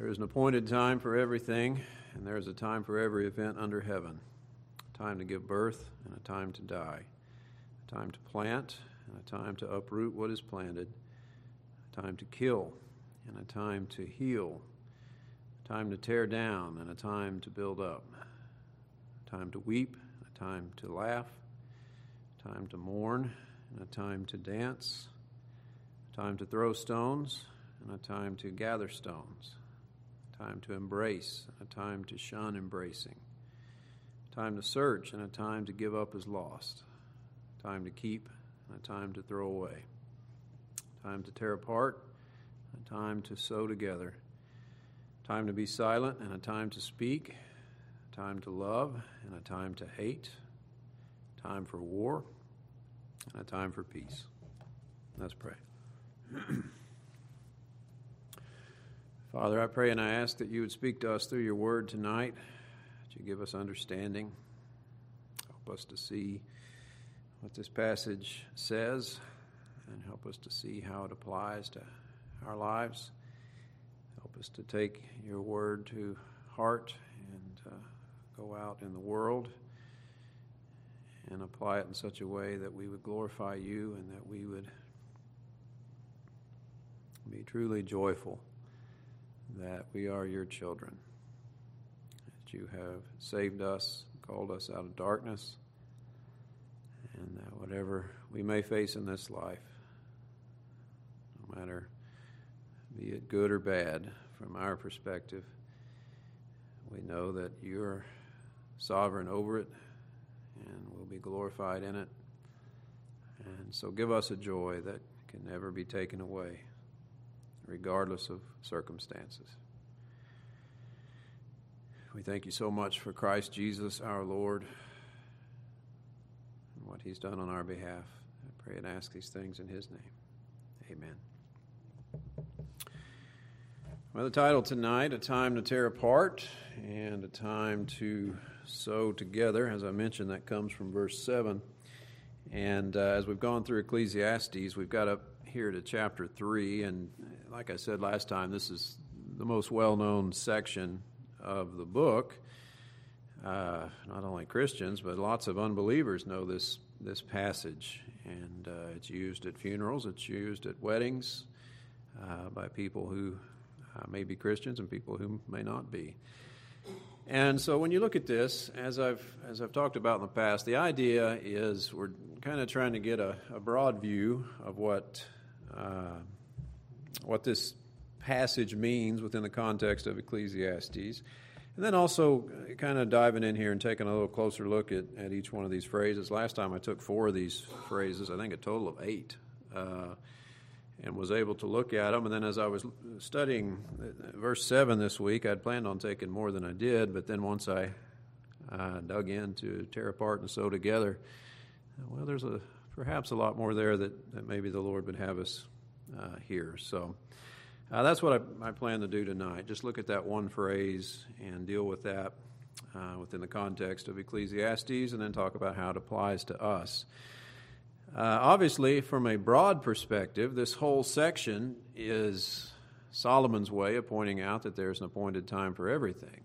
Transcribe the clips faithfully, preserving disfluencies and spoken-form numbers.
There is an appointed time for everything, and there is a time for every event under heaven. A time to give birth and a time to die. A time to plant and a time to uproot what is planted. A time to kill and a time to heal. A time to tear down and a time to build up. A time to weep and a time to laugh. A time to mourn and a time to dance. A time to throw stones and a time to gather stones. A time to embrace and a time to shun embracing. A time to search and a time to give up as lost. A time to keep and a time to throw away. A time to tear apart, a time to sew together. A time to be silent and a time to speak. A time to love and a time to hate. A time for war and a time for peace. Let's pray. Father, I pray and I ask that you would speak to us through your word tonight, that you give us understanding, help us to see what this passage says, and help us to see how it applies to our lives. Help us to take your word to heart and uh, go out in the world and apply it in such a way that we would glorify you and that we would be truly joyful that we are your children, that you have saved us, called us out of darkness, and that whatever we may face in this life, no matter be it good or bad from our perspective, we know that you're sovereign over it and will be glorified in it. And so give us a joy that can never be taken away, regardless of circumstances. We thank you so much for Christ Jesus, our Lord, and what he's done on our behalf. I pray and ask these things in his name. Amen. Well, the title tonight, A Time to Tear Apart and a Time to Sew Together. As I mentioned, that comes from verse seven. And uh, as we've gone through Ecclesiastes, we've got up here to chapter three, and like I said last time, this is the most well-known section of the book. Uh, not only Christians, but lots of unbelievers know this this passage, and uh, it's used at funerals, it's used at weddings uh, by people who uh, may be Christians and people who may not be. And so when you look at this, as I've as I've talked about in the past, the idea is we're kind of trying to get a, a broad view of what uh, what this passage means within the context of Ecclesiastes, and then also kind of diving in here and taking a little closer look at, at each one of these phrases. Last time I took four of these phrases, I think a total of eight, uh, and was able to look at them. And then as I was studying verse seven this week, I'd planned on taking more than I did, but then once I uh, dug in to tear apart and sew together, well, there's a perhaps a lot more there that, that maybe the Lord would have us uh, hear. So uh, that's what I, I plan to do tonight. Just look at that one phrase and deal with that uh, within the context of Ecclesiastes, and then talk about how it applies to us. Uh, obviously, from a broad perspective, this whole section is Solomon's way of pointing out that there's an appointed time for everything.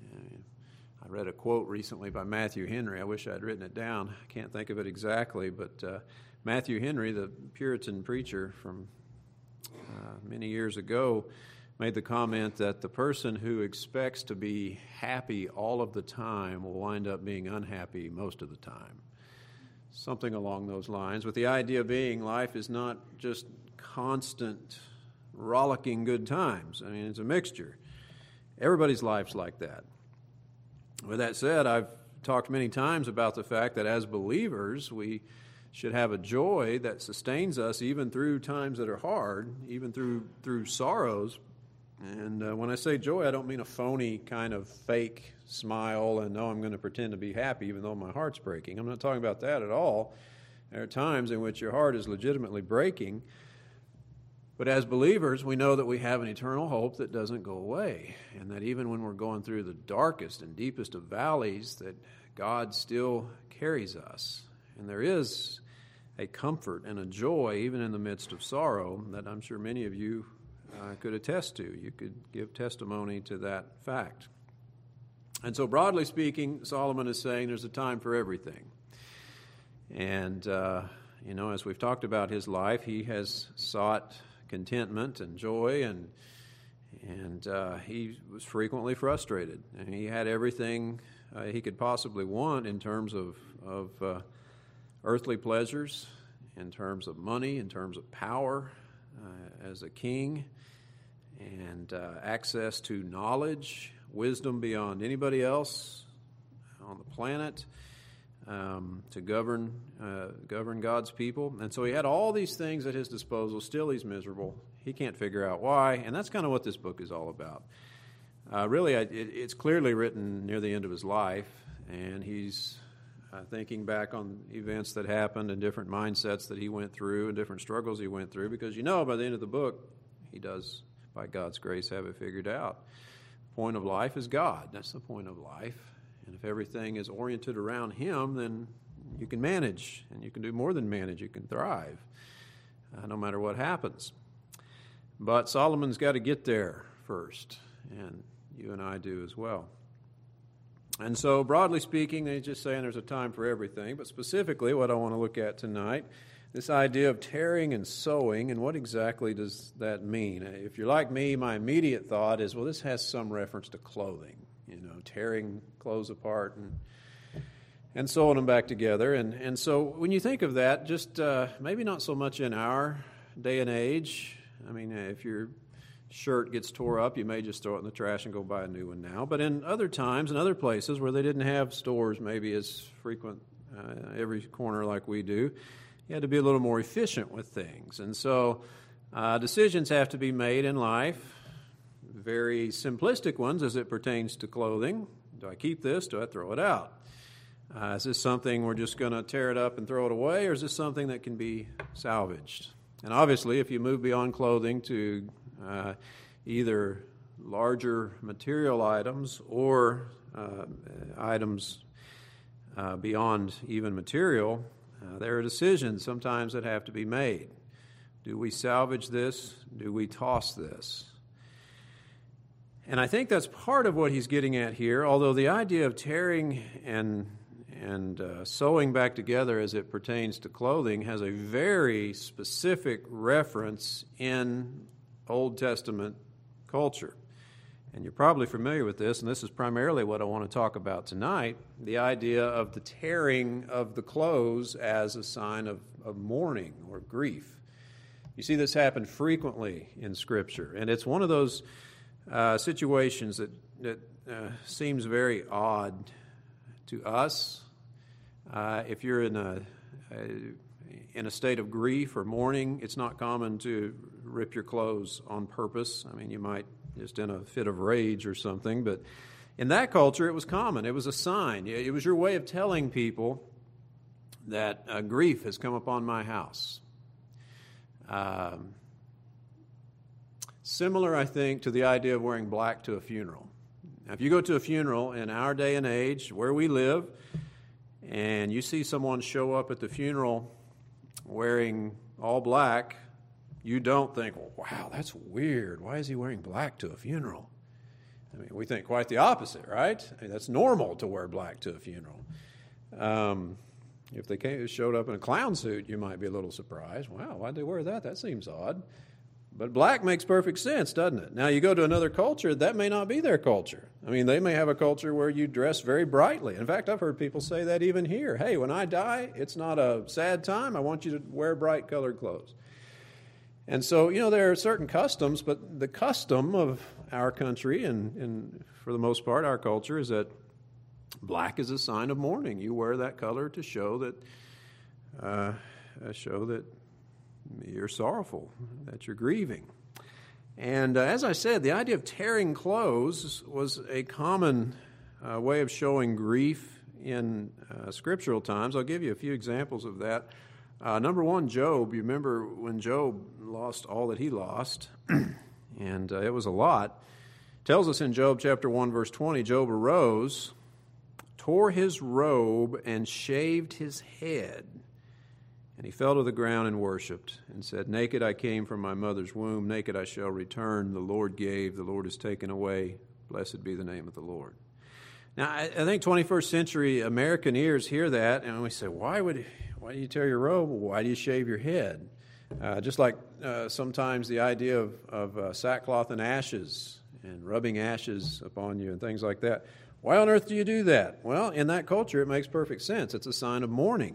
I read a quote recently by Matthew Henry. I wish I'd written it down. I can't think of it exactly, but uh, Matthew Henry, the Puritan preacher from uh, many years ago, made the comment that the person who expects to be happy all of the time will wind up being unhappy most of the time. Something along those lines, with the idea being life is not just constant, rollicking good times. I mean, it's a mixture. Everybody's life's like that. With that said, I've talked many times about the fact that as believers, we should have a joy that sustains us even through times that are hard, even through through sorrows. And uh, when I say joy, I don't mean a phony kind of fake smile and, oh, I'm going to pretend to be happy even though my heart's breaking. I'm not talking about that at all. There are times in which your heart is legitimately breaking. But as believers, we know that we have an eternal hope that doesn't go away, and that even when we're going through the darkest and deepest of valleys, that God still carries us. And there is a comfort and a joy, even in the midst of sorrow, that I'm sure many of you uh, uh, could attest to. You could give testimony to that fact. And so broadly speaking, Solomon is saying there's a time for everything. And, uh, you know, as we've talked about his life, he has sought contentment and joy, and and uh, he was frequently frustrated. And he had everything uh, he could possibly want in terms of, of uh, earthly pleasures, in terms of money, in terms of power uh, as a king, and uh, access to knowledge, wisdom beyond anybody else on the planet, um, to govern uh, govern God's people. And so he had all these things at his disposal. Still he's miserable. He can't figure out why, and that's kind of what this book is all about. Uh, really, it, it's clearly written near the end of his life, and he's uh, thinking back on events that happened and different mindsets that he went through and different struggles he went through, because you know by the end of the book, he does, by God's grace, have it figured out. The point of life is God. That's the point of life. And if everything is oriented around him, then you can manage, and you can do more than manage. You can thrive, uh, no matter what happens. But Solomon's got to get there first, and you and I do as well. And so, broadly speaking, he's just saying there's a time for everything. But specifically, what I want to look at tonight, this idea of tearing and sewing, and what exactly does that mean? If you're like me, my immediate thought is, well, this has some reference to clothing, you know, tearing clothes apart and and sewing them back together. And, and so when you think of that, just uh, maybe not so much in our day and age. I mean, if your shirt gets tore up, you may just throw it in the trash and go buy a new one now. But in other times and other places where they didn't have stores maybe as frequent uh, every corner like we do, you had to be a little more efficient with things. And so uh, decisions have to be made in life, very simplistic ones as it pertains to clothing. Do I keep this? Do I throw it out? Uh, is this something we're just going to tear it up and throw it away, or is this something that can be salvaged? And obviously, if you move beyond clothing to uh, either larger material items or uh, items uh, beyond even material, uh, there are decisions sometimes that have to be made. Do we salvage this? Do we toss this? And I think that's part of what he's getting at here, although the idea of tearing and and uh, sewing back together as it pertains to clothing has a very specific reference in Old Testament culture. And you're probably familiar with this, and this is primarily what I want to talk about tonight, the idea of the tearing of the clothes as a sign of, of mourning or grief. You see this happen frequently in Scripture, and it's one of those uh, situations that, that uh, seems very odd to us. Uh, if you're in a, a in a state of grief or mourning, it's not common to rip your clothes on purpose. I mean, you might just in a fit of rage or something, but in that culture, it was common. It was a sign. It was your way of telling people that uh, grief has come upon my house. Um, similar, I think, to the idea of wearing black to a funeral. Now, if you go to a funeral in our day and age, where we live, and you see someone show up at the funeral wearing all black, you don't think, well, wow, that's weird. Why is he wearing black to a funeral? I mean, we think quite the opposite, right? I mean, that's normal to wear black to a funeral. Um, if they came, showed up in a clown suit, you might be a little surprised. Wow, why'd they wear that? That seems odd. But black makes perfect sense, doesn't it? Now, you go to another culture, that may not be their culture. I mean, they may have a culture where you dress very brightly. In fact, I've heard people say that even here. Hey, when I die, it's not a sad time. I want you to wear bright colored clothes. And so, you know, there are certain customs, but the custom of our country, and, and for the most part, our culture, is that black is a sign of mourning. You wear that color to show that, uh, show that you're sorrowful, that you're grieving. And uh, as I said, the idea of tearing clothes was a common uh, way of showing grief in uh, scriptural times. I'll give you a few examples of that. Uh, number one, Job. You remember when Job lost all that he lost, and uh, it was a lot. It tells us in Job chapter one, verse twenty, Job arose, tore his robe, and shaved his head. And he fell to the ground and worshipped, and said, Naked I came from my mother's womb, naked I shall return. The Lord gave, the Lord has taken away. Blessed be the name of the Lord. Now, I, I think twenty-first century American ears hear that, and we say, why would why do you tear your robe? Why do you shave your head? Uh, just like uh, sometimes the idea of, of uh, sackcloth and ashes and rubbing ashes upon you and things like that. Why on earth do you do that? Well, in that culture, it makes perfect sense. It's a sign of mourning.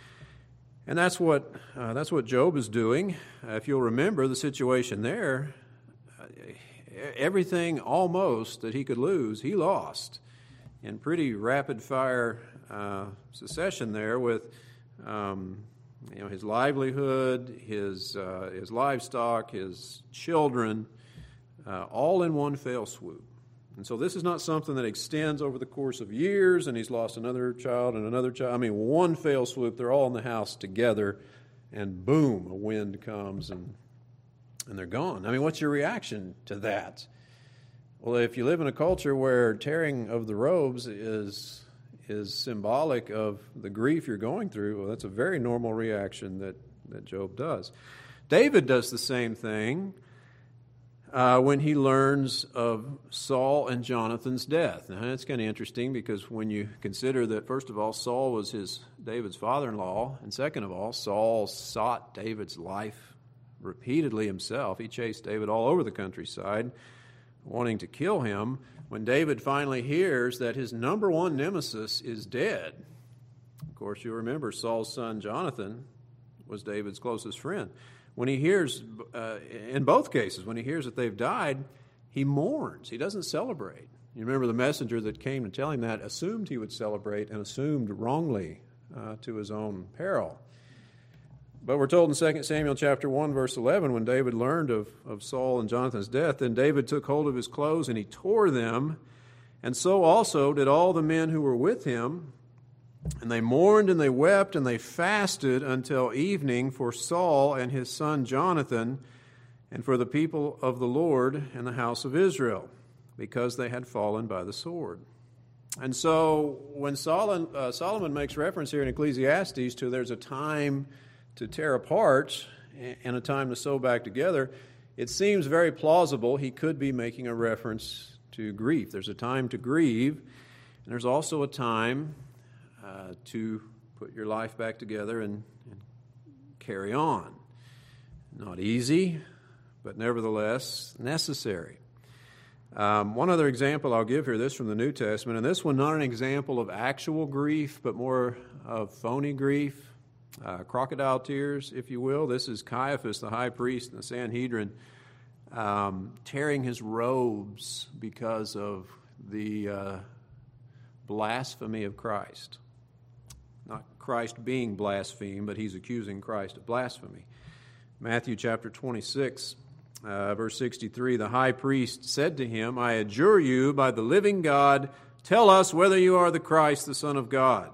And that's what uh, that's what Job is doing. Uh, if you'll remember the situation there, uh, everything almost that he could lose, he lost in pretty rapid-fire uh, succession there with um, you know his livelihood, his uh, his livestock, his children, uh, all in one fell swoop. And so this is not something that extends over the course of years, and he's lost another child and another child. I mean, one fell swoop, they're all in the house together, and boom, a wind comes, and and they're gone. I mean, what's your reaction to that? Well, if you live in a culture where tearing of the robes is is symbolic of the grief you're going through, well, that's a very normal reaction that, that Job does. David does the same thing. Uh, when he learns of Saul and Jonathan's death. Now, that's kind of interesting because when you consider that, first of all, Saul was his David's father-in-law, and second of all, Saul sought David's life repeatedly himself. He chased David all over the countryside, wanting to kill him. When David finally hears that his number one nemesis is dead, of course, you remember Saul's son Jonathan was David's closest friend. When he hears, uh, in both cases, when he hears that they've died, he mourns. He doesn't celebrate. You remember the messenger that came to tell him that assumed he would celebrate and assumed wrongly uh, to his own peril. But we're told in Second Samuel chapter one, verse eleven, when David learned of, of Saul and Jonathan's death, then David took hold of his clothes and he tore them, and so also did all the men who were with him. And they mourned and they wept and they fasted until evening for Saul and his son Jonathan and for the people of the Lord and the house of Israel, because they had fallen by the sword. And so when Solomon, uh, Solomon makes reference here in Ecclesiastes to there's a time to tear apart and a time to sew back together, it seems very plausible he could be making a reference to grief. There's a time to grieve, and there's also a time Uh, to put your life back together and, and carry on. Not easy, but nevertheless necessary. Um, one other example I'll give here, this from the New Testament, and this one not an example of actual grief, but more of phony grief, uh, crocodile tears, if you will. This is Caiaphas, the high priest in the Sanhedrin, um, tearing his robes because of the uh, blasphemy of Christ. Not Christ being blasphemed, but he's accusing Christ of blasphemy. Matthew chapter twenty-six, uh, verse sixty-three, the high priest said to him, I adjure you by the living God, tell us whether you are the Christ, the Son of God.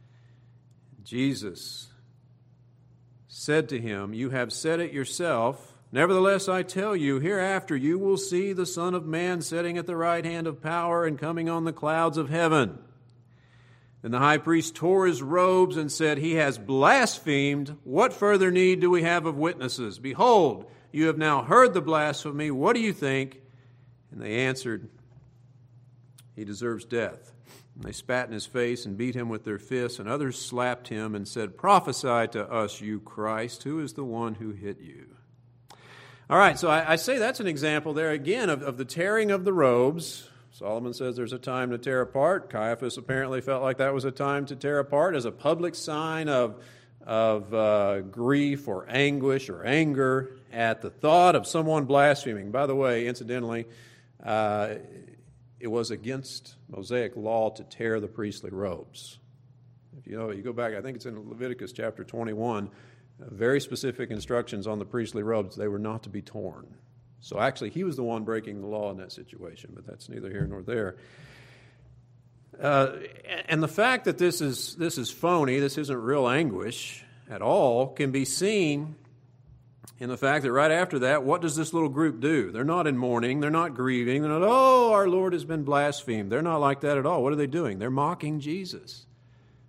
Jesus said to him, you have said it yourself. Nevertheless, I tell you, hereafter you will see the Son of Man sitting at the right hand of power and coming on the clouds of heaven. Then the high priest tore his robes and said, he has blasphemed. What further need do we have of witnesses? Behold, you have now heard the blasphemy. What do you think? And they answered, he deserves death. And they spat in his face and beat him with their fists, and others slapped him and said, prophesy to us, you Christ, who is the one who hit you? All right, so I, I say that's an example there again of, of the tearing of the robes. Solomon says there's a time to tear apart. Caiaphas apparently felt like that was a time to tear apart as a public sign of, of uh, grief or anguish or anger at the thought of someone blaspheming. By the way, incidentally, uh, it was against Mosaic law to tear the priestly robes. If you know, you go back, I think it's in Leviticus chapter twenty-one, uh, very specific instructions on the priestly robes. They were not to be torn. So actually, he was the one breaking the law in that situation, but that's neither here nor there. Uh, and the fact that this is this is phony, this isn't real anguish at all, can be seen in the fact that right after that, what does this little group do? They're not in mourning, they're not grieving, they're not, oh, our Lord has been blasphemed. They're not like that at all. What are they doing? They're mocking Jesus.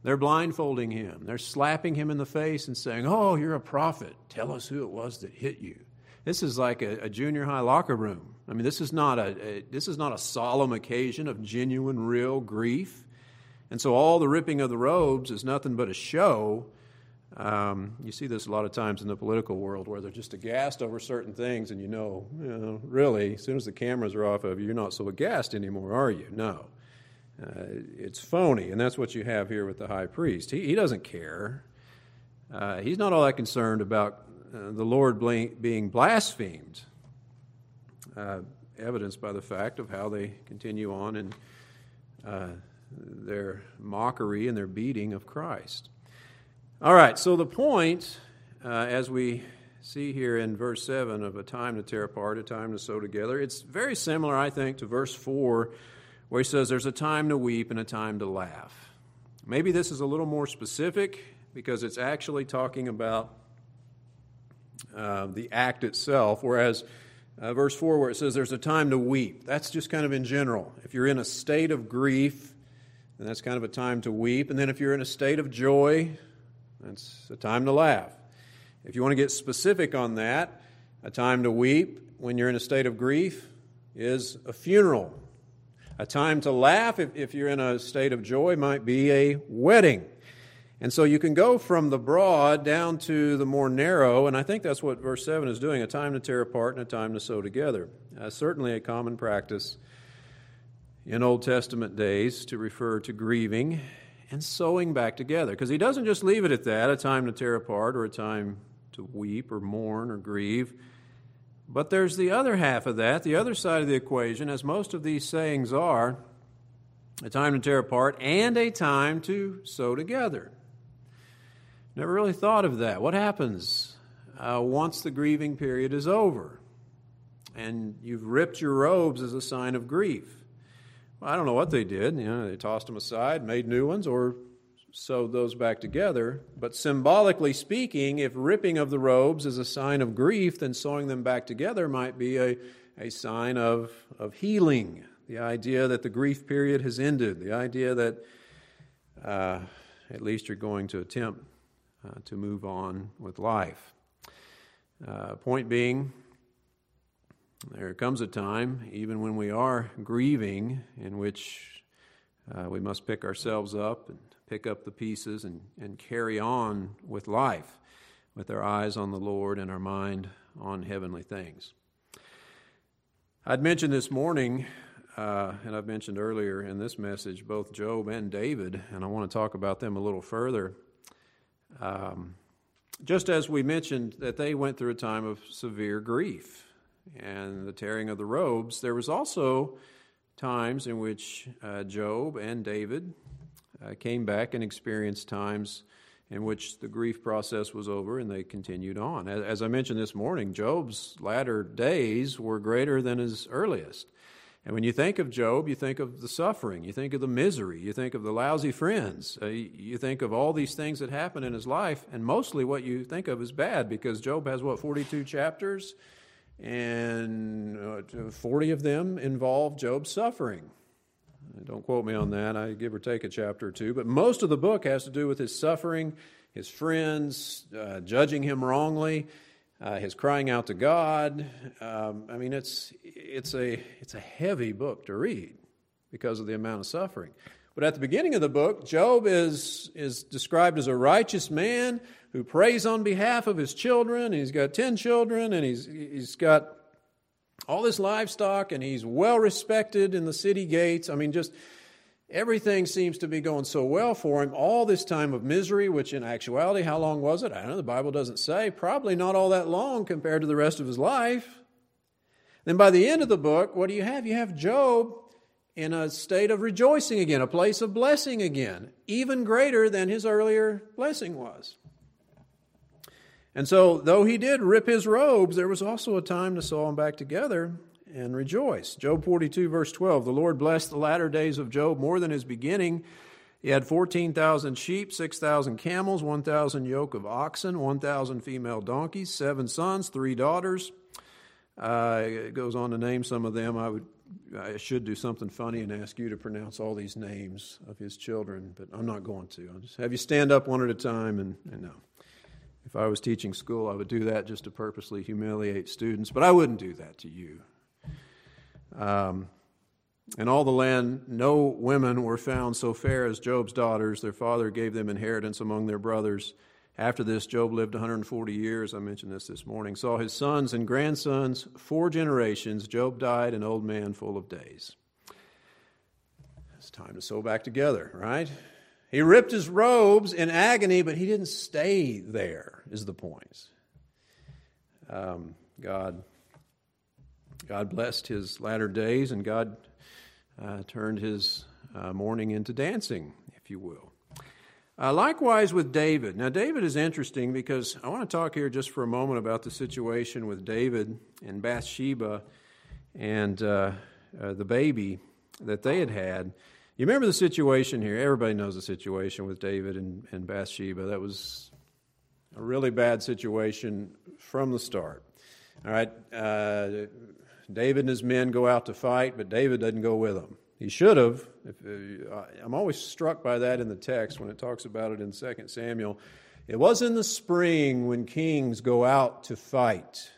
They're blindfolding him. They're slapping him in the face and saying, "Oh, you're a prophet. Tell us who it was that hit you." This is like a, a junior high locker room. I mean, this is not a, a this is not a solemn occasion of genuine, real grief. And so all the ripping of the robes is nothing but a show. Um, you see this a lot of times in the political world where they're just aghast over certain things, and you know, you know, really, as soon as the cameras are off of you, you're not so aghast anymore, are you? No. Uh, it's phony, and that's what you have here with the high priest. He, he doesn't care. Uh, he's not all that concerned about uh, the Lord being blasphemed, uh, evidenced by the fact of how they continue on in uh, their mockery and their beating of Christ. All right, so the point, uh, as we see here in verse seven of a time to tear apart, a time to sew together, it's very similar, I think, to verse four, where he says there's a time to weep and a time to laugh. Maybe this is a little more specific because it's actually talking about uh, the act itself, whereas uh, verse four where it says there's a time to weep, that's just kind of in general. If you're in a state of grief, then that's kind of a time to weep. And then if you're in a state of joy, that's a time to laugh. If you want to get specific on that, a time to weep when you're in a state of grief is a funeral. A time to laugh, if, if you're in a state of joy, might be a wedding. And so you can go from the broad down to the more narrow, and I think that's what verse seven is doing, a time to tear apart and a time to sew together. Uh, certainly a common practice in Old Testament days to refer to grieving and sewing back together. Because he doesn't just leave it at that, a time to tear apart or a time to weep or mourn or grieve. But there's the other half of that, the other side of the equation, as most of these sayings are, a time to tear apart and a time to sew together. Never really thought of that. What happens uh, once the grieving period is over and you've ripped your robes as a sign of grief? Well, I don't know what they did. You know, they tossed them aside, made new ones, or sewed those back together. But symbolically speaking, if ripping of the robes is a sign of grief, then sewing them back together might be a, a sign of, of healing. The idea that the grief period has ended. The idea that uh, at least you're going to attempt uh, to move on with life. Uh, point being, there comes a time, even when we are grieving, in which uh, we must pick ourselves up and pick up the pieces and, and carry on with life, with our eyes on the Lord and our mind on heavenly things. I'd mentioned this morning, uh, and I've mentioned earlier in this message, both Job and David, and I want to talk about them a little further. Um, just as we mentioned that they went through a time of severe grief and the tearing of the robes, there was also times in which uh, Job and David uh, came back and experienced times in which the grief process was over and they continued on. As, as I mentioned this morning, Job's latter days were greater than his earliest. And when you think of Job, you think of the suffering, you think of the misery, you think of the lousy friends, uh, you think of all these things that happened in his life, and mostly what you think of is bad, because Job has, what, forty-two chapters? And uh, forty of them involve Job's suffering. Don't quote me on that, I give or take a chapter or two, but most of the book has to do with his suffering, his friends uh, judging him wrongly, uh, his crying out to God. Um, I mean, it's it's a it's a heavy book to read because of the amount of suffering. But at the beginning of the book, Job is is described as a righteous man who prays on behalf of his children, and he's got ten children, and he's he's got all this livestock, and he's well respected in the city gates. I mean, just everything seems to be going so well for him. All this time of misery, which in actuality, how long was it? I don't know, the Bible doesn't say. Probably not all that long compared to the rest of his life. Then by the end of the book, what do you have? You have Job in a state of rejoicing again, a place of blessing again, even greater than his earlier blessing was. And so, though he did rip his robes, there was also a time to sew them back together and rejoice. Job forty-two, verse twelve, the Lord blessed the latter days of Job more than his beginning. He had fourteen thousand sheep, six thousand camels, one thousand yoke of oxen, one thousand female donkeys, seven sons, three daughters. Uh, it goes on to name some of them. I would I should do something funny and ask you to pronounce all these names of his children, but I'm not going to. I'll just have you stand up one at a time, and, and no. If I was teaching school, I would do that just to purposely humiliate students, but I wouldn't do that to you. Um, in all the land, no women were found so fair as Job's daughters. Their father gave them inheritance among their brothers. After this, Job lived one hundred forty years. I mentioned this this morning. Saw his sons and grandsons, four generations. Job died an old man full of days. It's time to sew back together, right? He ripped his robes in agony, but he didn't stay there, is the point. Um, God, God blessed his latter days, and God uh, turned his uh, mourning into dancing, if you will. Uh, likewise with David. Now, David is interesting because I want to talk here just for a moment about the situation with David and Bathsheba and uh, uh, the baby that they had had. You remember the situation here. Everybody knows the situation with David and, and Bathsheba. That was a really bad situation from the start. All right, uh, David and his men go out to fight, but David doesn't go with them. He should have. If, uh, I'm always struck by that in the text when it talks about it in Second Samuel. It was in the spring when kings go out to fight,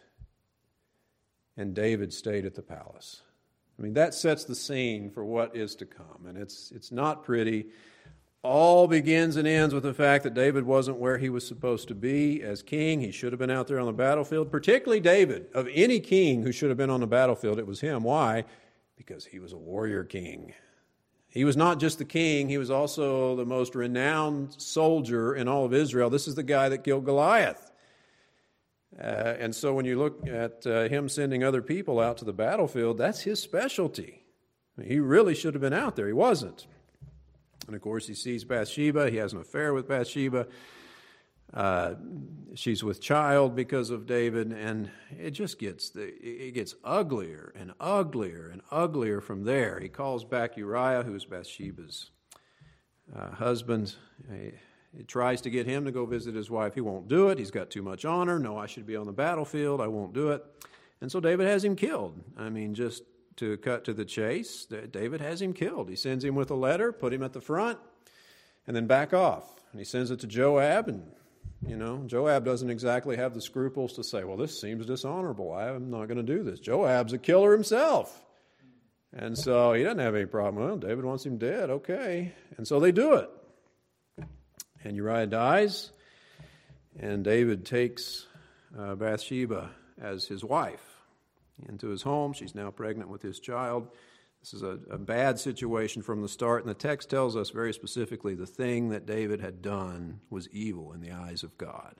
and David stayed at the palace. I mean, that sets the scene for what is to come, and it's it's not pretty. All begins and ends with the fact that David wasn't where he was supposed to be as king. He should have been out there on the battlefield, particularly David. Of any king who should have been on the battlefield, it was him. Why? Because he was a warrior king. He was not just the king, he was also the most renowned soldier in all of Israel. This is the guy that killed Goliath. Uh, and so when you look at uh, him sending other people out to the battlefield, that's his specialty. I mean, he really should have been out there. He wasn't. And of course, he sees Bathsheba. He has an affair with Bathsheba. Uh, she's with child because of David, and it just gets the, it gets uglier and uglier and uglier from there. He calls back Uriah, who's Bathsheba's uh, husband. He, he tries to get him to go visit his wife. He won't do it. He's got too much honor. No, I should be on the battlefield. I won't do it. And so David has him killed. I mean, just to cut to the chase, David has him killed. He sends him with a letter, put him at the front, and then back off. And he sends it to Joab, and You know, Joab doesn't exactly have the scruples to say, well, this seems dishonorable. I'm not going to do this. Joab's a killer himself. And so he doesn't have any problem. Well, David wants him dead. Okay. And so they do it. And Uriah dies. And David takes uh, Bathsheba as his wife into his home. She's now pregnant with his child. This is a, a bad situation from the start, and the text tells us very specifically the thing that David had done was evil in the eyes of God.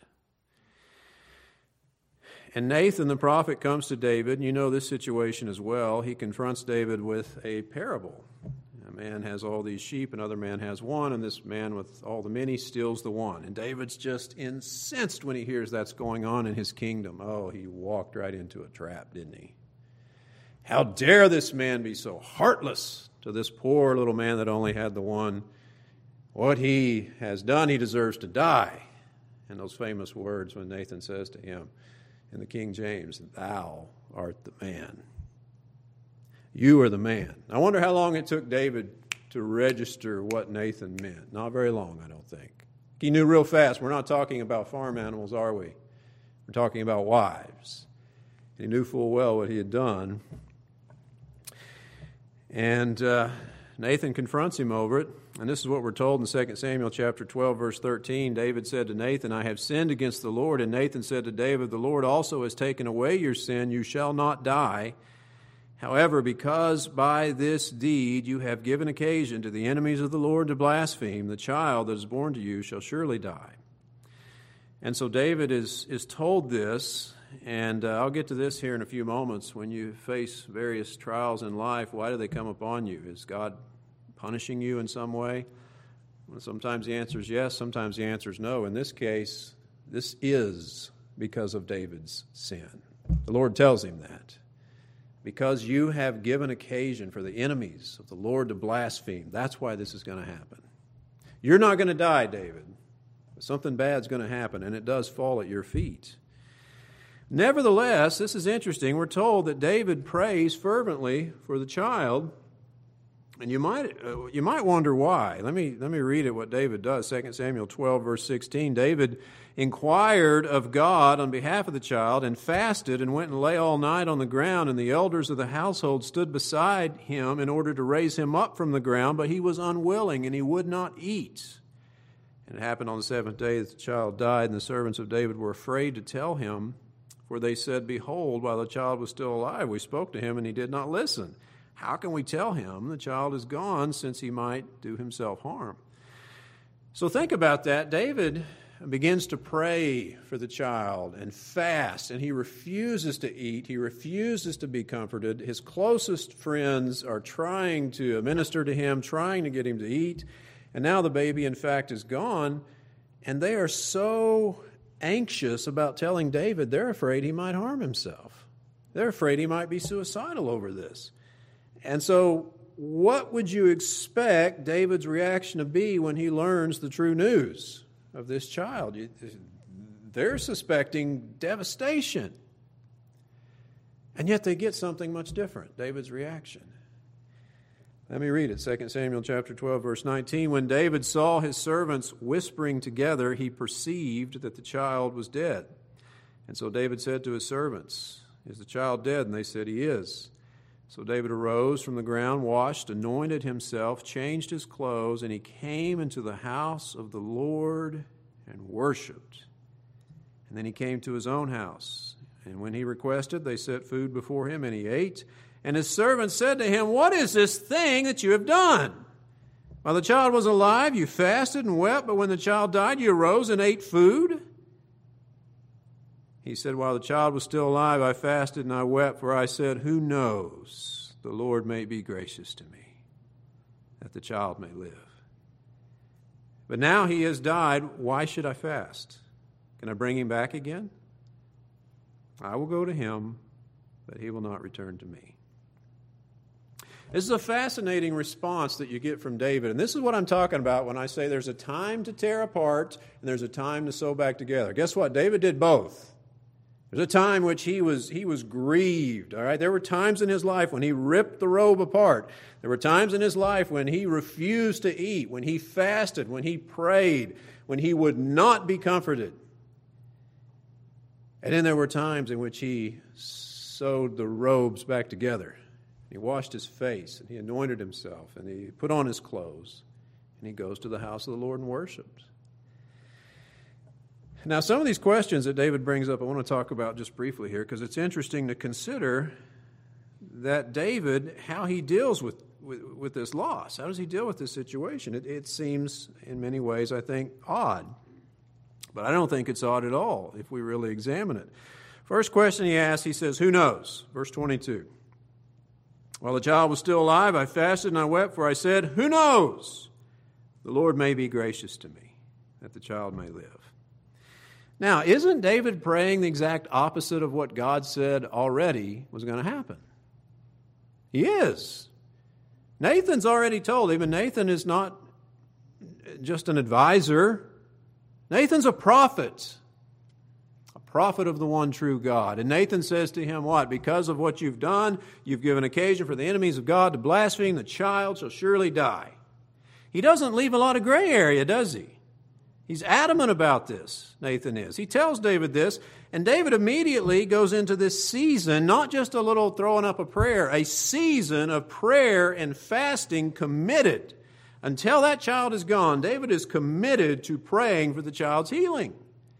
And Nathan the prophet comes to David, and you know this situation as well. He confronts David with a parable. A man has all these sheep, another man has one, and this man with all the many steals the one. And David's just incensed when he hears that's going on in his kingdom. Oh, he walked right into a trap, didn't he? How dare this man be so heartless to this poor little man that only had the one? What he has done, he deserves to die. And those famous words when Nathan says to him in the King James, thou art the man. You are the man. I wonder how long it took David to register what Nathan meant. Not very long, I don't think. He knew real fast. We're not talking about farm animals, are we? We're talking about wives. He knew full well what he had done. And uh, Nathan confronts him over it. And this is what we're told in Second Samuel chapter twelve, verse thirteen. David said to Nathan, I have sinned against the Lord. And Nathan said to David, the Lord also has taken away your sin. You shall not die. However, because by this deed you have given occasion to the enemies of the Lord to blaspheme, the child that is born to you shall surely die. And so David is, is told this. And uh, I'll get to this here in a few moments. When you face various trials in life, why do they come upon you? Is God punishing you in some way? Well, sometimes the answer is yes, sometimes the answer is no. In this case, this is because of David's sin. The Lord tells him that. Because you have given occasion for the enemies of the Lord to blaspheme, that's why this is going to happen. You're not going to die, David. But something bad's going to happen, and it does fall at your feet. Nevertheless, this is interesting. We're told that David prays fervently for the child. And you might uh, you might wonder why. Let me let me read it what David does. Second Samuel twelve, verse sixteen. David inquired of God on behalf of the child and fasted and went and lay all night on the ground, and the elders of the household stood beside him in order to raise him up from the ground, but he was unwilling and he would not eat. And it happened on the seventh day that the child died, and the servants of David were afraid to tell him, for they said, "Behold, while the child was still alive, we spoke to him and he did not listen. How can we tell him the child is gone, since he might do himself harm?" So think about that. David begins to pray for the child and fast, and he refuses to eat. He refuses to be comforted. His closest friends are trying to minister to him, trying to get him to eat. And now the baby, in fact, is gone, and they are so anxious about telling David, they're afraid he might harm himself. They're afraid he might be suicidal over this. And so what would you expect David's reaction to be when he learns the true news of this child? They're suspecting devastation. And yet they get something much different, David's reaction. Let me read it, Second Samuel chapter twelve, verse nineteen. When David saw his servants whispering together, he perceived that the child was dead. And so David said to his servants, "Is the child dead?" And they said, "He is." So David arose from the ground, washed, anointed himself, changed his clothes, and he came into the house of the Lord and worshipped. And then he came to his own house. And when he requested, they set food before him, and he ate. And his servants said to him, "What is this thing that you have done? While the child was alive, you fasted and wept, but when the child died, you arose and ate food?" He said, "While the child was still alive, I fasted and I wept, for I said, 'Who knows? The Lord may be gracious to me, that the child may live. But now he has died, why should I fast? Can I bring him back again? I will go to him, but he will not return to me.'" This is a fascinating response that you get from David. And this is what I'm talking about when I say there's a time to tear apart and there's a time to sew back together. Guess what? David did both. There's a time which he was he was grieved, all right? There were times in his life when he ripped the robe apart. There were times in his life when he refused to eat, when he fasted, when he prayed, when he would not be comforted. And then there were times in which he sewed the robes back together. He washed his face, and he anointed himself, and he put on his clothes, and he goes to the house of the Lord and worships. Now, some of these questions that David brings up, I want to talk about just briefly here, because it's interesting to consider that David, how he deals with, with, with this loss. How does he deal with this situation? It, it seems, in many ways, I think, odd. But I don't think it's odd at all if we really examine it. First question he asks, he says, "Who knows?" Verse twenty-two. "While the child was still alive, I fasted and I wept, for I said, 'Who knows? The Lord may be gracious to me, that the child may live.'" Now, isn't David praying the exact opposite of what God said already was going to happen? He is. Nathan's already told him, and Nathan is not just an advisor. Nathan's a prophet, a prophet of the one true God. And Nathan says to him, what? "Because of what you've done, you've given occasion for the enemies of God to blaspheme. The child shall surely die." He doesn't leave a lot of gray area, does he? He's adamant about this, Nathan is. He tells David this, and David immediately goes into this season, not just a little throwing up a prayer, a season of prayer and fasting committed. Until that child is gone, David is committed to praying for the child's healing.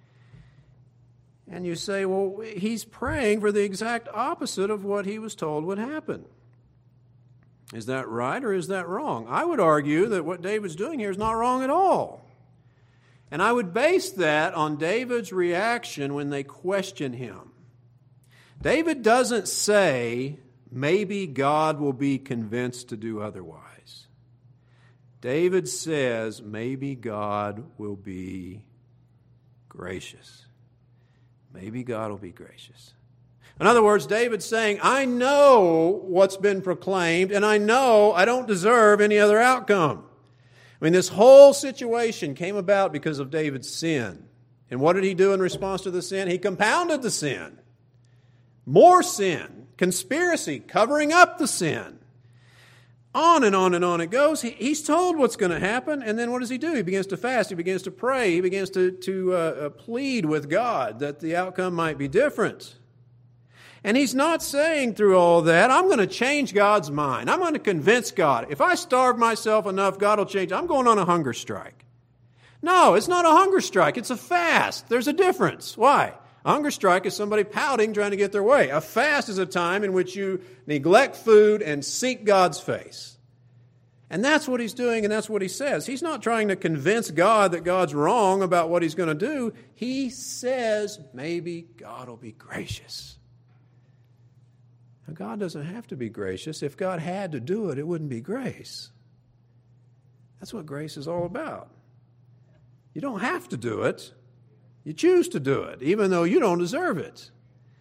And you say, well, he's praying for the exact opposite of what he was told would happen. Is that right or is that wrong? I would argue that what David's doing here is not wrong at all. And I would base that on David's reaction when they question him. David doesn't say, maybe God will be convinced to do otherwise. David says, maybe God will be gracious. Maybe God will be gracious. In other words, David's saying, I know what's been proclaimed, and I know I don't deserve any other outcome. I mean, this whole situation came about because of David's sin. And what did he do in response to the sin? He compounded the sin. more sin, conspiracy, covering up the sin. On and on and on it goes. He, he's told what's going to happen, and then what does he do? He begins to fast. He begins to pray. He begins to, to uh, uh, plead with God that the outcome might be different. And he's not saying through all that, I'm going to change God's mind. I'm going to convince God. If I starve myself enough, God will change. I'm going on a hunger strike. No, it's not a hunger strike. It's a fast. There's a difference. Why? A hunger strike is somebody pouting, trying to get their way. A fast is a time in which you neglect food and seek God's face. And that's what he's doing, and that's what he says. He's not trying to convince God that God's wrong about what he's going to do. He says maybe God will be gracious. Now, God doesn't have to be gracious. If God had to do it, it wouldn't be grace. That's what grace is all about. You don't have to do it. You choose to do it, even though you don't deserve it.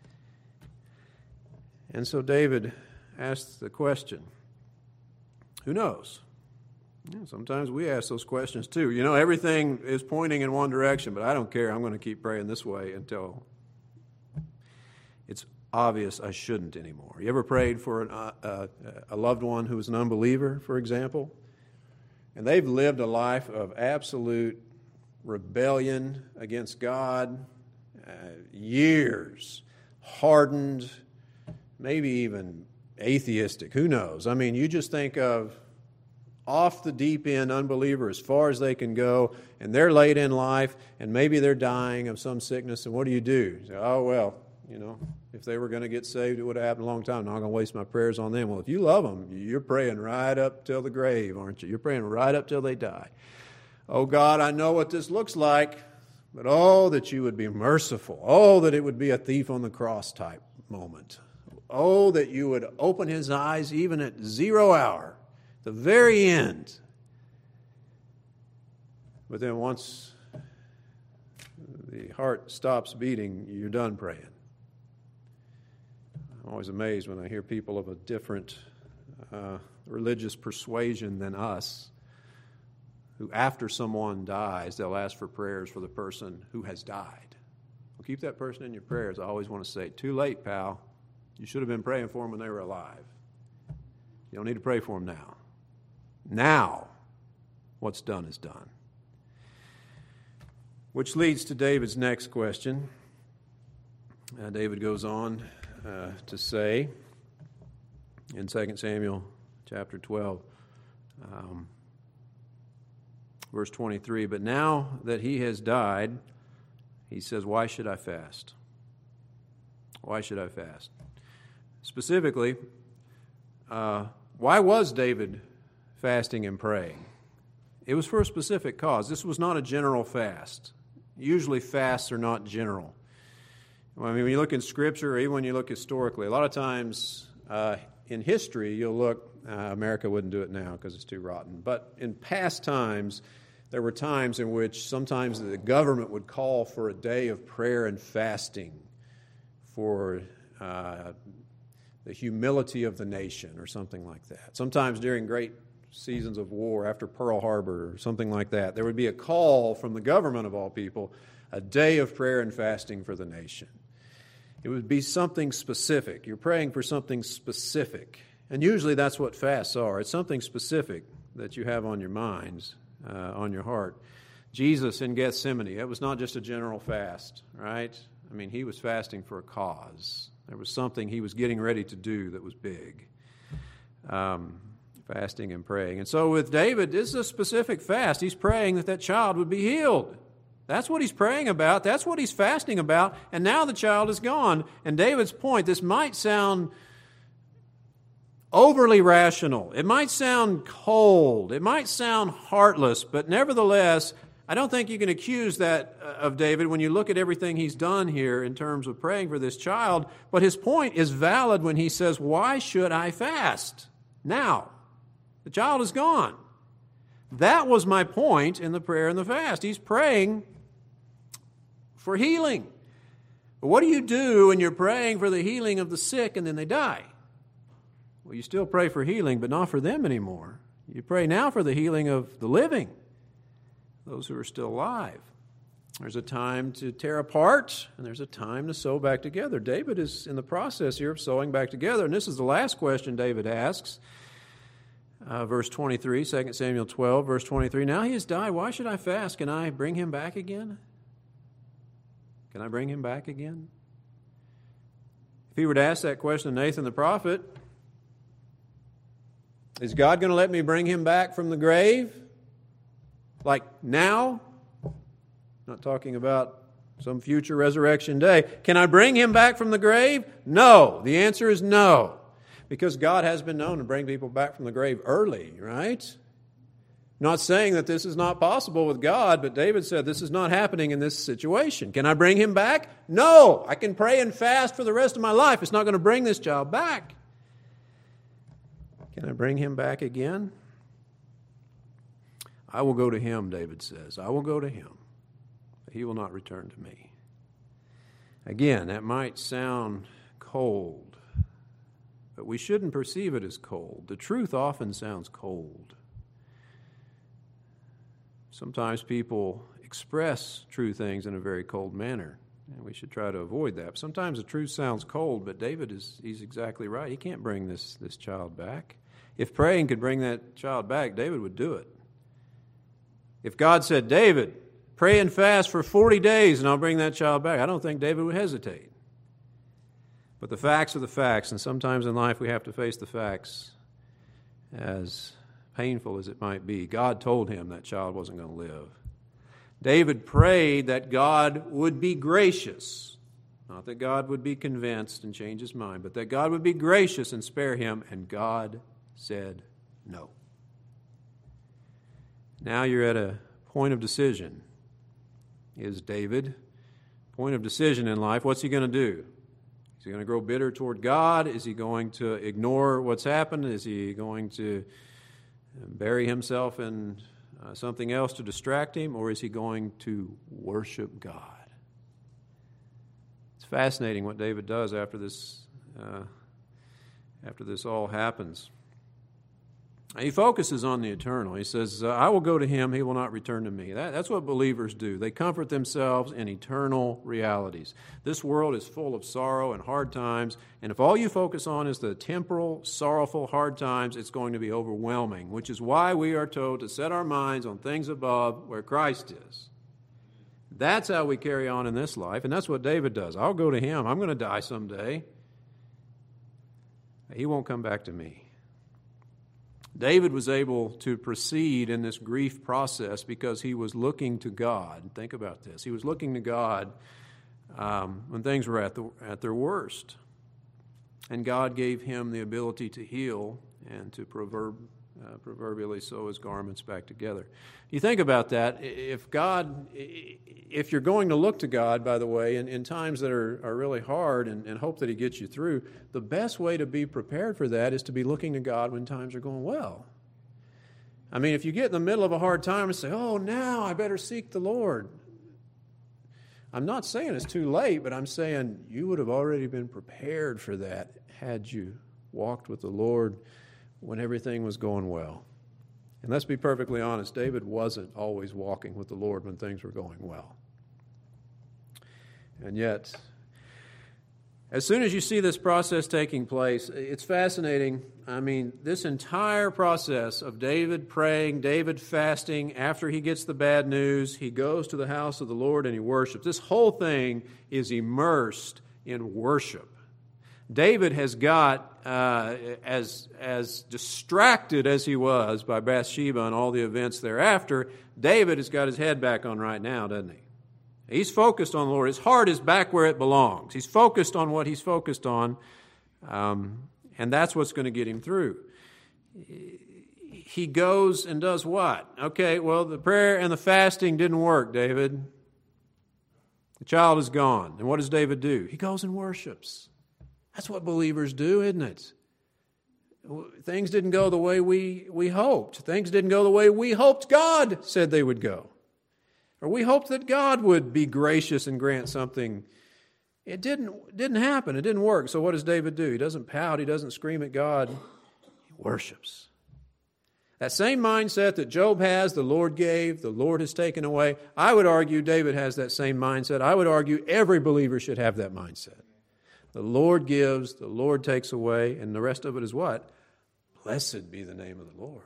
And so David asks the question, who knows? Yeah, sometimes we ask those questions too. You know, everything is pointing in one direction, but I don't care. I'm going to keep praying this way until it's obvious I shouldn't anymore. You ever prayed for an, uh, uh, a loved one who was an unbeliever, for example? And they've lived a life of absolute rebellion against God, uh, years, hardened, maybe even atheistic. Who knows? I mean, you just think of off the deep end unbeliever as far as they can go, and they're late in life, and maybe they're dying of some sickness, and what do you do? You say, oh, well, you know, if they were going to get saved, it would have happened a long time. I'm not going to waste my prayers on them. Well, if you love them, you're praying right up till the grave, aren't you? You're praying right up till they die. Oh, God, I know what this looks like, but oh, that you would be merciful. Oh, that it would be a thief on the cross type moment. Oh, that you would open his eyes even at zero hour, the very end. But then once the heart stops beating, you're done praying. I'm always amazed when I hear people of a different uh, religious persuasion than us, who after someone dies, they'll ask for prayers for the person who has died. Well, keep that person in your prayers. I always want to say, too late, pal. You should have been praying for them when they were alive. You don't need to pray for them now. Now, what's done is done. Which leads to David's next question. Uh, David goes on uh, to say in Second Samuel chapter twelve, um, verse twenty-three, but now that he has died, he says, why should I fast? Why should I fast? Specifically, uh, why was David fasting and praying? It was for a specific cause. This was not a general fast. Usually fasts are not general. I mean, when you look in Scripture, or even when you look historically, a lot of times uh, in history, you'll look, uh, America wouldn't do it now because it's too rotten, but in past times, there were times in which sometimes the government would call for a day of prayer and fasting for uh, the humility of the nation or something like that. Sometimes during great seasons of war, after Pearl Harbor or something like that, there would be a call from the government of all people, a day of prayer and fasting for the nation. It would be something specific. You're praying for something specific. And usually that's what fasts are. It's something specific that you have on your minds, uh, on your heart. Jesus in Gethsemane, it was not just a general fast, right? I mean, he was fasting for a cause. There was something he was getting ready to do that was big. Um, fasting and praying. And so with David, this is a specific fast. He's praying that that child would be healed. That's what he's praying about. That's what he's fasting about. And now the child is gone. And David's point, this might sound overly rational. It might sound cold. It might sound heartless. But nevertheless, I don't think you can accuse that of David when you look at everything he's done here in terms of praying for this child. But his point is valid when he says, why should I fast now? The child is gone. That was my point in the prayer and the fast. He's praying for healing. But what do you do when you're praying for the healing of the sick and then they die? Well, you still pray for healing, but not for them anymore. You pray now for the healing of the living, those who are still alive. There's a time to tear apart, and there's a time to sew back together. David is in the process here of sewing back together, and this is the last question David asks. Uh, verse twenty-three, Second Samuel twelve, verse twenty-three. Now he has died. Why should I fast? Can I bring him back again? Can I bring him back again? If he were to ask that question to Nathan the prophet, is God going to let me bring him back from the grave? Like now? Not talking about some future resurrection day. Can I bring him back from the grave? No. The answer is no. Because God has been known to bring people back from the grave early, right? Not saying that this is not possible with God, but David said this is not happening in this situation. Can I bring him back? No. I can pray and fast for the rest of my life. It's not going to bring this child back. Can I bring him back again? I will go to him, David says. I will go to him. He will not return to me. Again, that might sound cold, but we shouldn't perceive it as cold. The truth often sounds cold. Sometimes people express true things in a very cold manner, and we should try to avoid that. But sometimes the truth sounds cold, but David is he's exactly right. He can't bring this, this child back. If praying could bring that child back, David would do it. If God said, David, pray and fast for forty days and I'll bring that child back, I don't think David would hesitate. But the facts are the facts, and sometimes in life we have to face the facts, as painful as it might be. God told him that child wasn't going to live. David prayed that God would be gracious. Not that God would be convinced and change his mind, but that God would be gracious and spare him, and God said no. Now you're at a point of decision. Is David? Point of decision in life. What's he going to do? Is he going to grow bitter toward God? Is he going to ignore what's happened? Is he going to bury himself in uh, something else to distract him? Or is he going to worship God? It's fascinating what David does after this, uh, after this all happens. He focuses on the eternal. He says, uh, I will go to him, he will not return to me. That, that's what believers do. They comfort themselves in eternal realities. This world is full of sorrow and hard times, and if all you focus on is the temporal, sorrowful, hard times, it's going to be overwhelming, which is why we are told to set our minds on things above where Christ is. That's how we carry on in this life, and that's what David does. I'll go to him. I'm going to die someday. He won't come back to me. David was able to proceed in this grief process because he was looking to God. Think about this. He was looking to God um, when things were at, the, at their worst. And God gave him the ability to heal and to proverb, uh, proverbially sew his garments back together. You think about that. If God, if you're going to look to God, by the way, in, in times that are, are really hard and, and hope that he gets you through, the best way to be prepared for that is to be looking to God when times are going well. I mean, if you get in the middle of a hard time and say, oh, now I better seek the Lord. I'm not saying it's too late, but I'm saying you would have already been prepared for that had you walked with the Lord when everything was going well. And let's be perfectly honest, David wasn't always walking with the Lord when things were going well. And yet, as soon as you see this process taking place, it's fascinating. I mean, this entire process of David praying, David fasting, after he gets the bad news, he goes to the house of the Lord and he worships. This whole thing is immersed in worship. David has got, uh, as, as distracted as he was by Bathsheba and all the events thereafter, David has got his head back on right now, doesn't he? He's focused on the Lord. His heart is back where it belongs. He's focused on what he's focused on, um, and that's what's going to get him through. He goes and does what? Okay, well, the prayer and the fasting didn't work, David. The child is gone. And what does David do? He goes and worships. That's what believers do, isn't it? Things didn't go the way we, we hoped. Things didn't go the way we hoped God said they would go. Or we hoped that God would be gracious and grant something. It didn't, didn't happen. It didn't work. So what does David do? He doesn't pout. He doesn't scream at God. He worships. That same mindset that Job has, the Lord gave, the Lord has taken away. I would argue David has that same mindset. I would argue every believer should have that mindset. The Lord gives, the Lord takes away, and the rest of it is what? Blessed be the name of the Lord.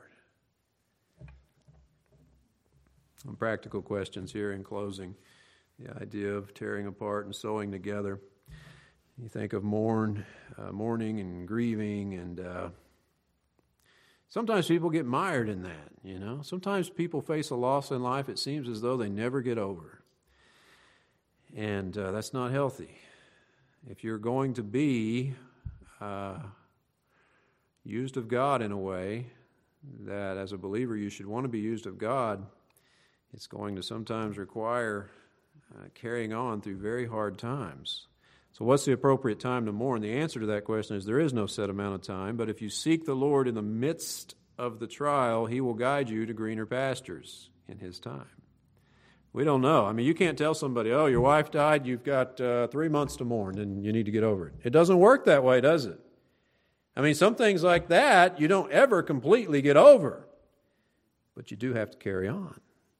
Some practical questions here in closing. The idea of tearing apart and sewing together. You think of mourn, uh, mourning and grieving, and uh, sometimes people get mired in that, you know. Sometimes people face a loss in life, it seems as though they never get over. And uh, that's not healthy. If you're going to be uh, used of God in a way that as a believer you should want to be used of God, it's going to sometimes require uh, carrying on through very hard times. So what's the appropriate time to mourn? The answer to that question is there is no set amount of time, but if you seek the Lord in the midst of the trial, He will guide you to greener pastures in His time. We don't know. I mean, you can't tell somebody, oh, your wife died, you've got uh, three months to mourn, and you need to get over it. It doesn't work that way, does it? I mean, some things like that you don't ever completely get over, but you do have to carry on.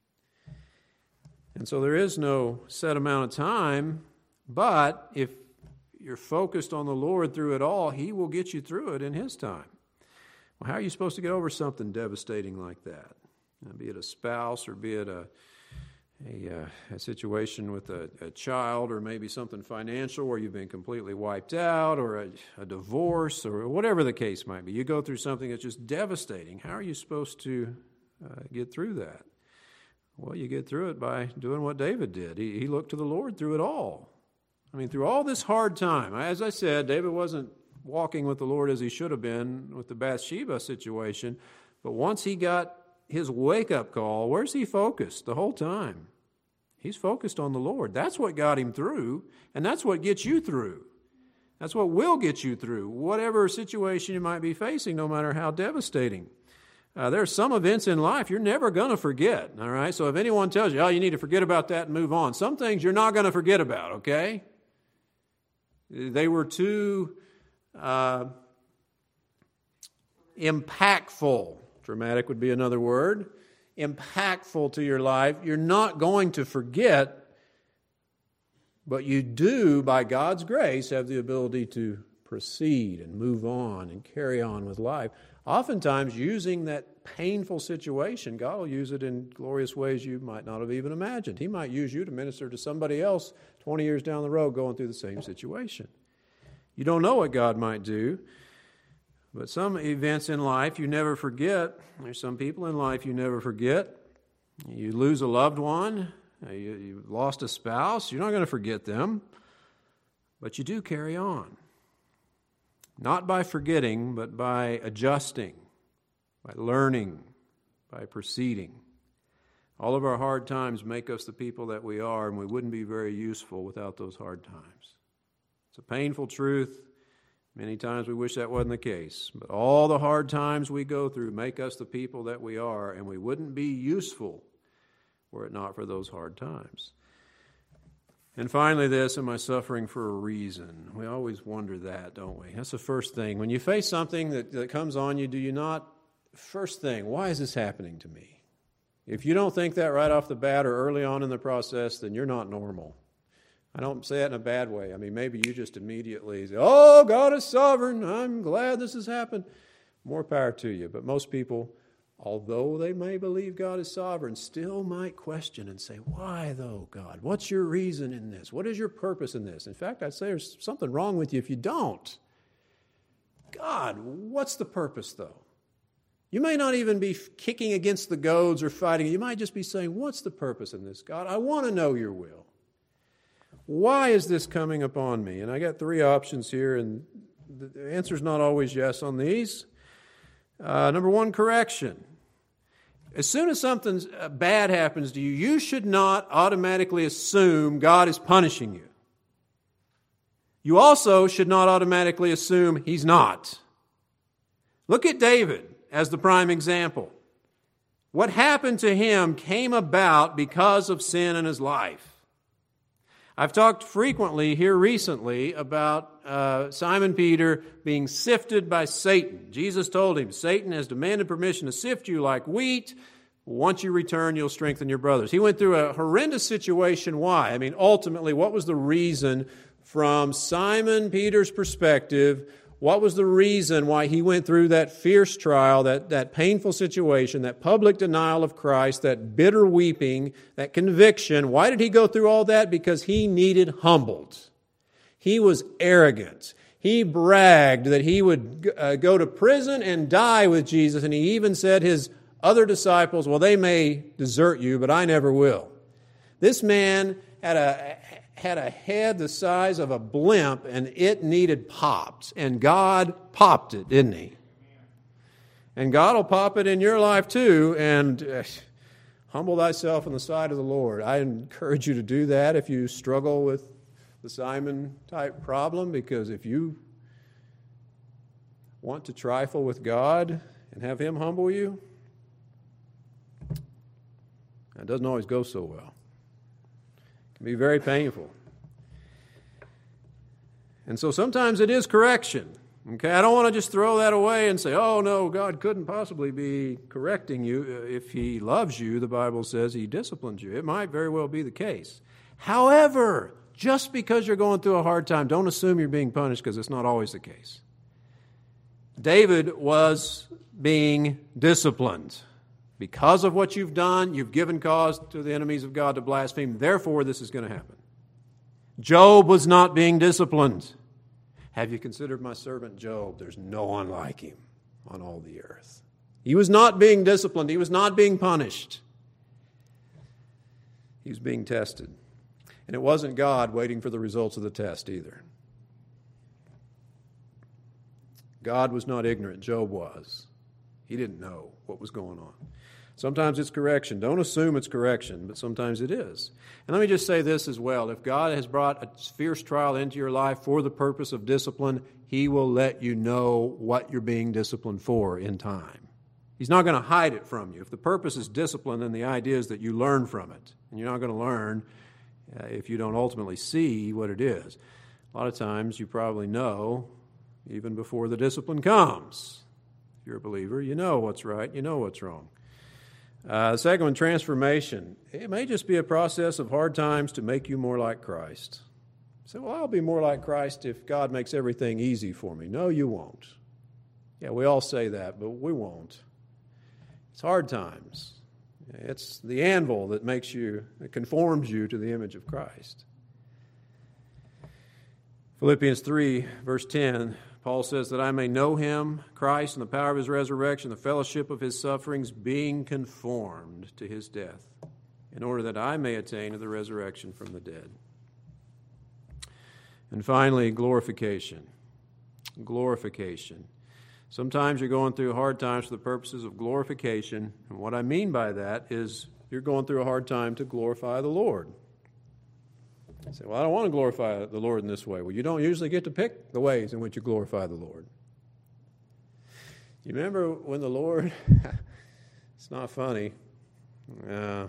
And so there is no set amount of time, but if you're focused on the Lord through it all, He will get you through it in His time. Well, how are you supposed to get over something devastating like that? Now, be it a spouse or be it a a, uh, a situation with a, a child or maybe something financial where you've been completely wiped out or a, a divorce or whatever the case might be. You go through something that's just devastating. How are you supposed to uh, get through that? Well, you get through it by doing what David did. He, he looked to the Lord through it all. I mean, through all this hard time. As I said, David wasn't walking with the Lord as he should have been with the Bathsheba situation, but once he got his wake-up call, where's he focused the whole time? He's focused on the Lord. That's what got him through, and that's what gets you through. That's what will get you through, whatever situation you might be facing, no matter how devastating. Uh, there are some events in life you're never going to forget, all right? So if anyone tells you, oh, you need to forget about that and move on, some things you're not going to forget about, okay? They were too uh, impactful. Dramatic would be another word. Impactful to your life. You're not going to forget, but you do, by God's grace, have the ability to proceed and move on and carry on with life. Oftentimes, using that painful situation, God will use it in glorious ways you might not have even imagined. He might use you to minister to somebody else twenty years down the road going through the same situation. You don't know what God might do. But some events in life you never forget. There's some people in life you never forget. You lose a loved one. You, you've lost a spouse. You're not going to forget them. But you do carry on. Not by forgetting, but by adjusting, by learning, by proceeding. All of our hard times make us the people that we are, and we wouldn't be very useful without those hard times. It's a painful truth. Many times we wish that wasn't the case. But all the hard times we go through make us the people that we are, and we wouldn't be useful were it not for those hard times. And finally this, am I suffering for a reason? We always wonder that, don't we? That's the first thing. When you face something that, that comes on you, do you not, first thing, why is this happening to me? If you don't think that right off the bat or early on in the process, then you're not normal. I don't say that in a bad way. I mean, maybe you just immediately say, oh, God is sovereign. I'm glad this has happened. More power to you. But most people, although they may believe God is sovereign, still might question and say, why though, God? What's your reason in this? What is your purpose in this? In fact, I'd say there's something wrong with you if you don't. God, what's the purpose though? You may not even be kicking against the goads or fighting. You might just be saying, what's the purpose in this, God? I want to know your will. Why is this coming upon me? And I got three options here, and the answer's not always yes on these. Uh, number one, correction. As soon as something bad happens to you, you should not automatically assume God is punishing you. You also should not automatically assume He's not. Look at David as the prime example. What happened to him came about because of sin in his life. I've talked frequently here recently about uh, Simon Peter being sifted by Satan. Jesus told him, Satan has demanded permission to sift you like wheat. Once you return, you'll strengthen your brothers. He went through a horrendous situation. Why? I mean, ultimately, what was the reason from Simon Peter's perspective? What was the reason why he went through that fierce trial, that, that painful situation, that public denial of Christ, that bitter weeping, that conviction? Why did he go through all that? Because he needed humbled. He was arrogant. He bragged that he would uh, go to prison and die with Jesus, and he even said his other disciples, well, they may desert you, but I never will. This man had a had a head the size of a blimp, and it needed popped. And God popped it, didn't He? And God will pop it in your life too. And uh, humble thyself in the sight of the Lord. I encourage you to do that if you struggle with the Simon-type problem, because if you want to trifle with God and have Him humble you, it doesn't always go so well. It can be very painful. And so sometimes it is correction. Okay, I don't want to just throw that away and say, oh no, God couldn't possibly be correcting you. If He loves you, the Bible says He disciplines you. It might very well be the case. However, just because you're going through a hard time, don't assume you're being punished, because it's not always the case. David was being disciplined. Because of what you've done, you've given cause to the enemies of God to blaspheme. Therefore, this is going to happen. Job was not being disciplined. Have you considered my servant Job? There's no one like him on all the earth. He was not being disciplined. He was not being punished. He was being tested. And it wasn't God waiting for the results of the test either. God was not ignorant. Job was. He didn't know what was going on. Sometimes it's correction. Don't assume it's correction, but sometimes it is. And let me just say this as well. If God has brought a fierce trial into your life for the purpose of discipline, He will let you know what you're being disciplined for in time. He's not going to hide it from you. If the purpose is discipline, then the idea is that you learn from it. And you're not going to learn uh, if you don't ultimately see what it is. A lot of times you probably know even before the discipline comes. If you're a believer, you know what's right, you know what's wrong. Uh, the second one, transformation. It may just be a process of hard times to make you more like Christ. You say, well, I'll be more like Christ if God makes everything easy for me. No, you won't. Yeah, we all say that, but we won't. It's hard times. It's the anvil that makes you, that conforms you to the image of Christ. Philippians three, verse ten, Paul says that I may know Him, Christ, and the power of His resurrection, the fellowship of His sufferings, being conformed to His death, in order that I may attain to the resurrection from the dead. And finally, glorification. Glorification. Sometimes you're going through hard times for the purposes of glorification, and what I mean by that is you're going through a hard time to glorify the Lord. You say, well, I don't want to glorify the Lord in this way. Well, you don't usually get to pick the ways in which you glorify the Lord. You remember when the Lord, it's not funny, uh,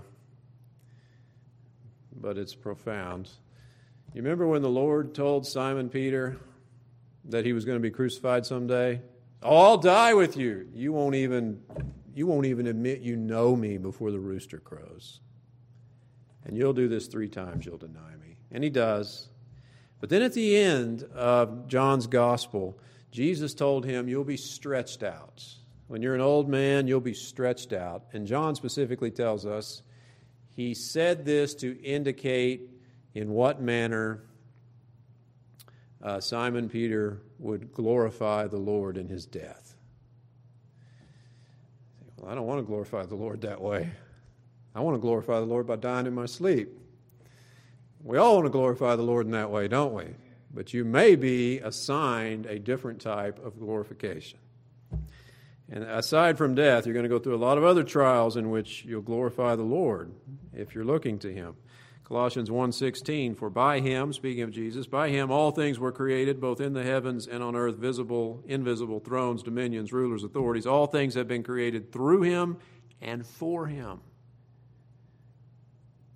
but it's profound. You remember when the Lord told Simon Peter that he was going to be crucified someday? Oh, I'll die with you. You won't even, you won't even admit you know me before the rooster crows. And you'll do this three times, you'll deny me. And he does. But then at the end of John's gospel, Jesus told him, you'll be stretched out. When you're an old man, you'll be stretched out. And John specifically tells us, he said this to indicate in what manner uh, Simon Peter would glorify the Lord in his death. Well, I don't want to glorify the Lord that way. I want to glorify the Lord by dying in my sleep. We all want to glorify the Lord in that way, don't we? But you may be assigned a different type of glorification. And aside from death, you're going to go through a lot of other trials in which you'll glorify the Lord if you're looking to Him. Colossians one sixteen, for by Him, speaking of Jesus, by Him all things were created, both in the heavens and on earth, visible, invisible, thrones, dominions, rulers, authorities. All things have been created through Him and for Him.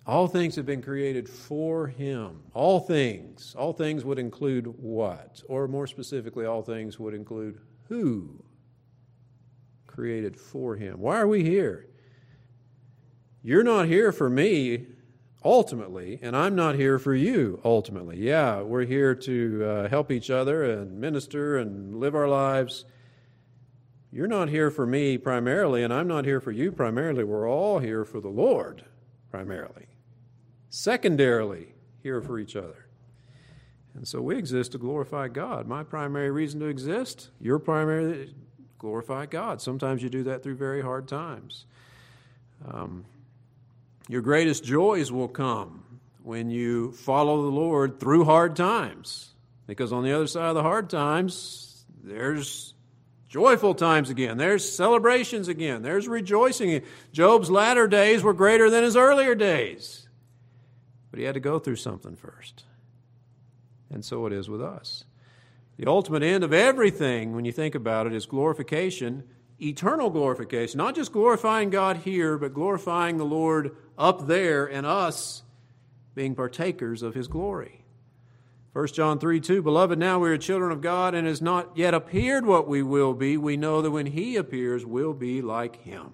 All things have been created for Him. All things. All things would include what? Or more specifically, all things would include who? Created for Him. Why are we here? You're not here for me, ultimately, and I'm not here for you, ultimately. Yeah, we're here to uh, help each other and minister and live our lives. You're not here for me primarily, and I'm not here for you primarily. We're all here for the Lord, primarily. Secondarily, here for each other. And so we exist to glorify God. My primary reason to exist, your primary, glorify God. Sometimes you do that through very hard times. Um, your greatest joys will come when you follow the Lord through hard times. Because on the other side of the hard times, there's joyful times again. There's celebrations again. There's rejoicing. Job's latter days were greater than his earlier days. But he had to go through something first. And so it is with us. The ultimate end of everything, when you think about it, is glorification, eternal glorification. Not just glorifying God here, but glorifying the Lord up there and us being partakers of His glory. First John three two, Beloved, now we are children of God, and it has not yet appeared what we will be. We know that when He appears, we'll be like Him.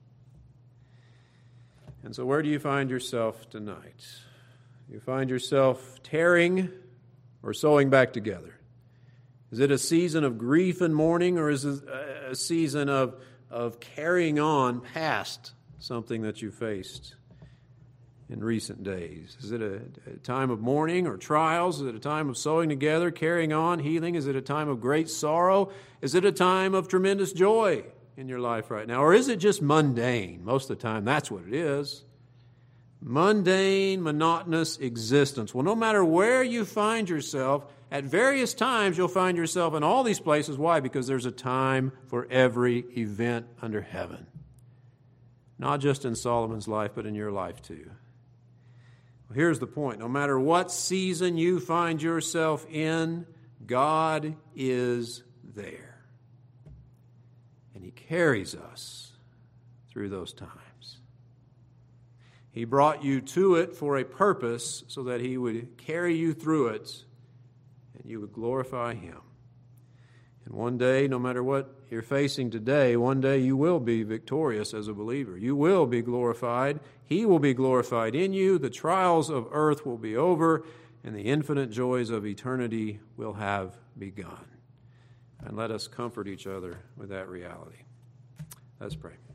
And so where do you find yourself tonight? You find yourself tearing or sewing back together? Is it a season of grief and mourning, or is it a season of, of carrying on past something that you faced in recent days? Is it a, a time of mourning or trials? Is it a time of sewing together, carrying on, healing? Is it a time of great sorrow? Is it a time of tremendous joy in your life right now? Or is it just mundane? Most of the time, that's what it is. Mundane, monotonous existence. Well, no matter where you find yourself, at various times you'll find yourself in all these places. Why? Because there's a time for every event under heaven. Not just in Solomon's life, but in your life too. Well, here's the point. No matter what season you find yourself in, God is there. And He carries us through those times. He brought you to it for a purpose so that He would carry you through it and you would glorify Him. And one day, no matter what you're facing today, one day you will be victorious as a believer. You will be glorified. He will be glorified in you. The trials of earth will be over, and the infinite joys of eternity will have begun. And let us comfort each other with that reality. Let's pray.